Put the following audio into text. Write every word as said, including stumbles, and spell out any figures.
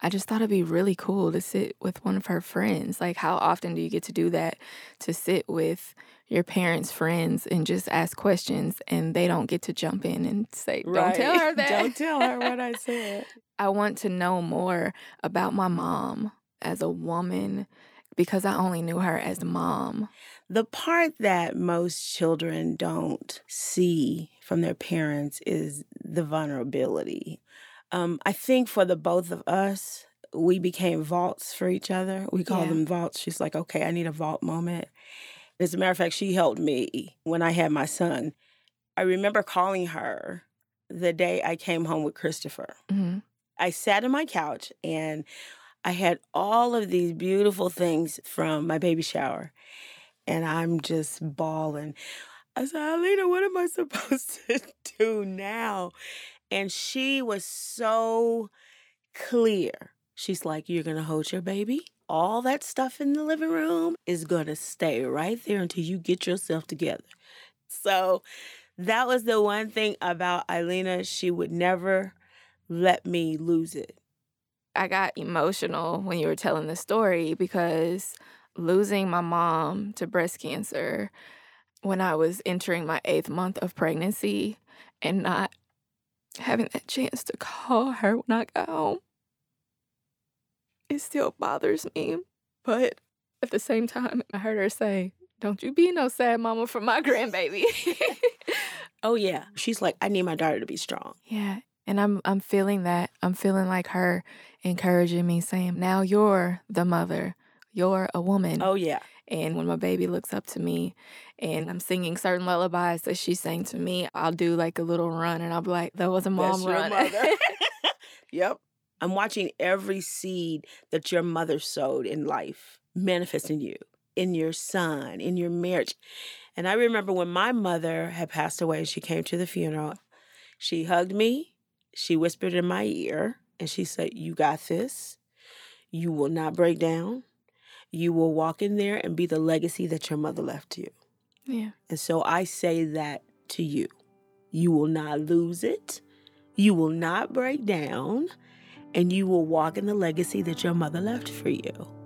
I just thought it'd be really cool to sit with one of her friends. Like, how often do you get to do that? To sit with your parents' friends and just ask questions, and they don't get to jump in and say, don't Right. tell her that. Don't tell her what I said. I want to know more about my mom as a woman because I only knew her as mom. The part that most children don't see from their parents is the vulnerability. Um, I think for the both of us, we became vaults for each other. We call Yeah. them vaults. She's like, okay, I need a vault moment. As a matter of fact, she helped me when I had my son. I remember calling her the day I came home with Christopher. Mm-hmm. I sat on my couch and I had all of these beautiful things from my baby shower. And I'm just bawling. I said, Alina, what am I supposed to do now? And she was so clear. She's like, you're going to hold your baby. All that stuff in the living room is going to stay right there until you get yourself together. So that was the one thing about Alina. She would never let me lose it. I got emotional when you were telling the story because losing my mom to breast cancer when I was entering my eighth month of pregnancy and not having that chance to call her when I got home, it still bothers me. But at the same time, I heard her say, don't you be no sad mama for my grandbaby. Oh, yeah. She's like, I need my daughter to be strong. Yeah. And I'm I'm feeling that. I'm feeling like her encouraging me, saying, now you're the mother. You're a woman. Oh, yeah. And when my baby looks up to me and I'm singing certain lullabies that she sang to me, I'll do like a little run and I'll be like, that was a mom That's run. your mother. Yep. I'm watching every seed that your mother sowed in life manifest in you, in your son, in your marriage. And I remember when my mother had passed away, she came to the funeral. She hugged me. She whispered in my ear and she said, you got this. You will not break down. You will walk in there and be the legacy that your mother left you. Yeah. And so I say that to you. You will not lose it. You will not break down. And you will walk in the legacy that your mother left for you.